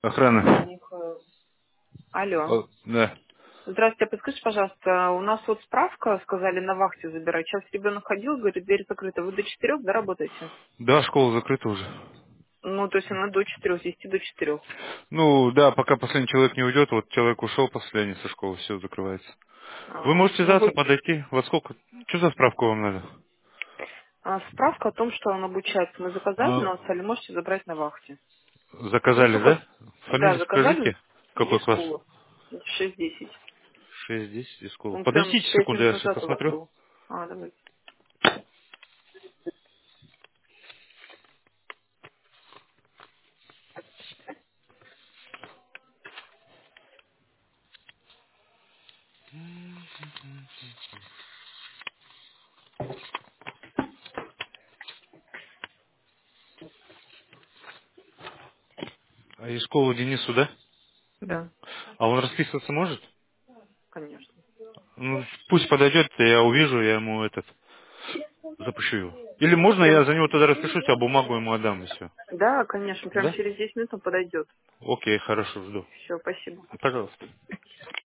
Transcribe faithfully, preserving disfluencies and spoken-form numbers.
Охрана. Михаил. Алло. О, да. Здравствуйте, а подскажите, пожалуйста, у нас вот справка, сказали, на вахте забирать. Сейчас ребенок ходил, говорит, дверь закрыта. Вы до четырех, да, работаете? Да, школа закрыта уже. Ну, то есть она до четырех, с десяти до четырех. Ну, да, пока последний человек не уйдет, вот человек ушел последний со школы, все закрывается. Вы А, можете ну, завтра вы... подойти? Во сколько? Что за справку вам надо? а, справка о том, что он обучается. Мы заказали, А, но сказали, можете забрать на вахте. Ну, заказали, только... да? Да, Фамилию заказали скажите. Какой класс? Дискулов. шесть десять. Шесть десять из школы. Он прям Подождите пять секунду, минут я сейчас назад у вас посмотрю. был. А, давайте. А из школы Денису, да? Да, А он расписываться может? конечно. Ну, пусть подойдет, я увижу, я ему этот запущу его. Или можно я Прям... за него тогда распишусь, а бумагу ему отдам и все. Да, конечно, прям Да? через десять минут он подойдет. Окей, хорошо, жду. Все, спасибо. Пожалуйста.